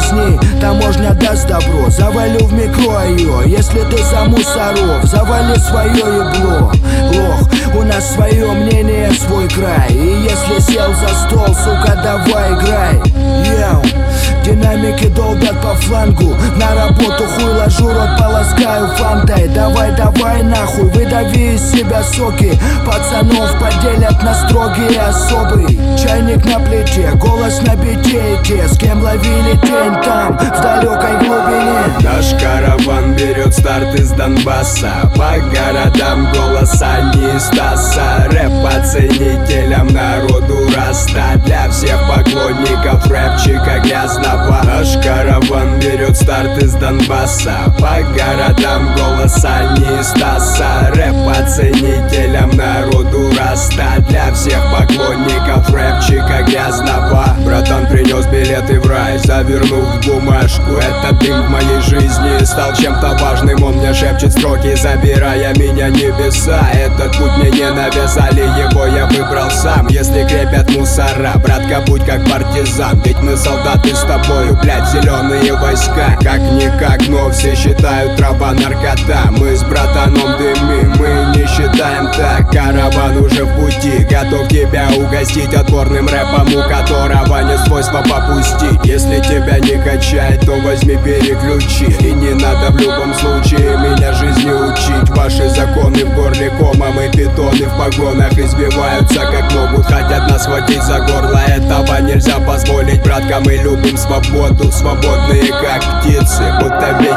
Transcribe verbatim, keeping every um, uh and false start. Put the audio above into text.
жизни таможня даст добро. Завалю в микро ее, если ты за мусоров. Завали свое ебло, лох. У нас свое мнение, свой край. И если сел за стол, сука, давай играй. Йоу, динамики долбят по флангу. На работу хуй ложу, рот полоскаю фантой. Давай, давай нахуй, выдави из себя соки. Пацанов поделят на строгие особый. Чайник на плите, голос на битейке. С кем ловили тень там, в далекой глубине. Наш караван берет старт из Донбасса. По городам голоса не из Стаса. Рэп по ценителям, народу раста. Для всех поклонников рэпчика грязного. Наш караван берет старт из Донбасса. По городам голоса не из Стаса. Рэп по ценителям, народу раста. Для всех поклонников рэпчика грязного. Братан принес билеты в рай, завернув в бумажку. Этот дым в моей жизни стал чем-то важным. Он мне шепчет строки, забирая меня небеса. Этот путь мне не навязали, его я выбрал сам. Если крепят мусора, братка, будь как партизан. Ведь мы солдаты с тобою, блядь, зеленые войска. Как-никак, но все считают трава наркота. Мы с братаном дымим, мы не считаем так. Караван уже в пути, готов тебя угостить отборным рэпом, у которого нет свойства попустить. Если тебя не качает, то возьми переключи. И не надо в любом случае меня жизни учить. Ваши законы в горле комом, и питоны в погонах избиваются как могут. Хотят нас схватить за горло, этого нельзя позволить. Братка, мы любим свободу, свободные как птицы. Будто